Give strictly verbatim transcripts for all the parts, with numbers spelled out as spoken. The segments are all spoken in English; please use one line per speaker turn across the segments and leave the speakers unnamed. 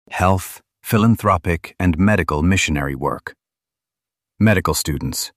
health, philanthropic, and medical missionary work. Medical students.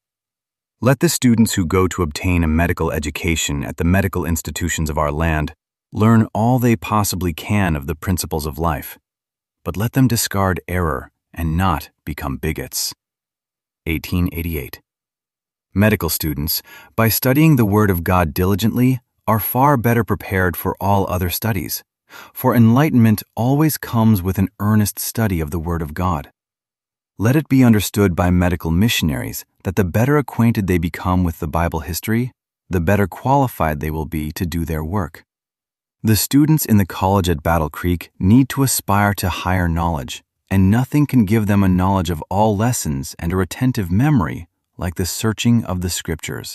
Let the students who go to obtain a medical education at the medical institutions of our land learn all they possibly can of the principles of life, but let them discard error and not become bigots. eighteen eighty-eight. Medical students, by studying the Word of God diligently, are far better prepared for all other studies, for enlightenment always comes with an earnest study of the Word of God. Let it be understood by medical missionaries that the better acquainted they become with the Bible history, the better qualified they will be to do their work. The students in the college at Battle Creek need to aspire to higher knowledge, and nothing can give them a knowledge of all lessons and a retentive memory like the searching of the Scriptures.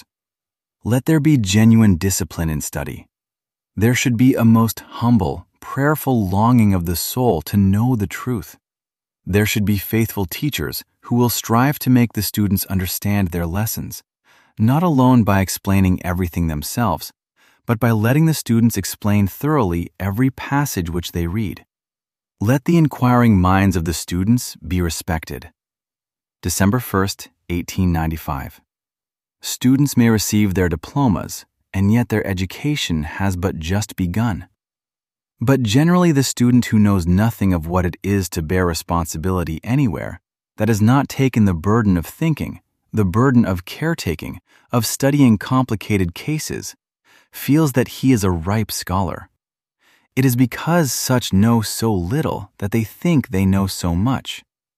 Let there be genuine discipline in study. There should be a most humble, prayerful longing of the soul to know the truth. There should be faithful teachers who will strive to make the students understand their lessons, not alone by explaining everything themselves, but by letting the students explain thoroughly every passage which they read. Let the inquiring minds of the students be respected. December first, eighteen ninety-five. Students may receive their diplomas, and yet their education has but just begun. But generally the student who knows nothing of what it is to bear responsibility anywhere, that has not taken the burden of thinking, the burden of caretaking, of studying complicated cases, feels that he is a ripe scholar. It is because such know so little that they think they know so much.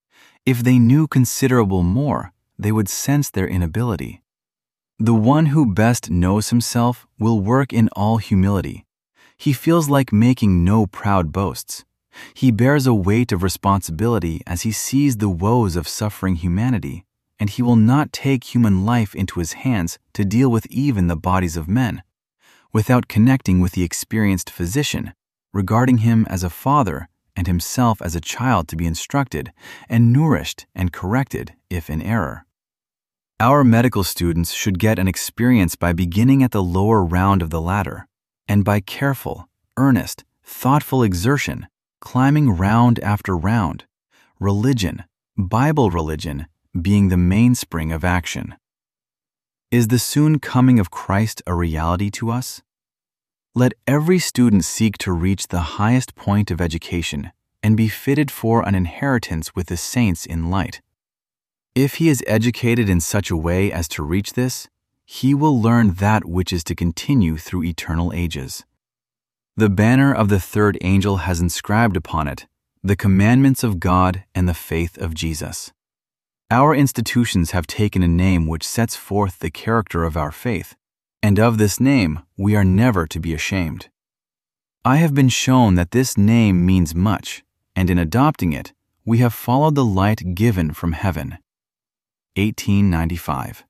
If they knew considerable more, they would sense their inability. The one who best knows himself will work in all humility. He feels like making no proud boasts. He bears a weight of responsibility as he sees the woes of suffering humanity, and he will not take human life into his hands to deal with even the bodies of men, without connecting with the experienced physician, regarding him as a father and himself as a child to be instructed and nourished and corrected if in error. Our medical students should get an experience by beginning at the lower round of the ladder, and by careful, earnest, thoughtful exertion, climbing round after round, religion, Bible religion, being the mainspring of action. Is the soon coming of Christ a reality to us? Let every student seek to reach the highest point of education and be fitted for an inheritance with the saints in light. If he is educated in such a way as to reach this, he will learn that which is to continue through eternal ages. The banner of the third angel has inscribed upon it, "The commandments of God and the faith of Jesus." Our institutions have taken a name which sets forth the character of our faith, and of this name we are never to be ashamed. I have been shown that this name means much, and in adopting it, we have followed the light given from heaven. eighteen ninety-five.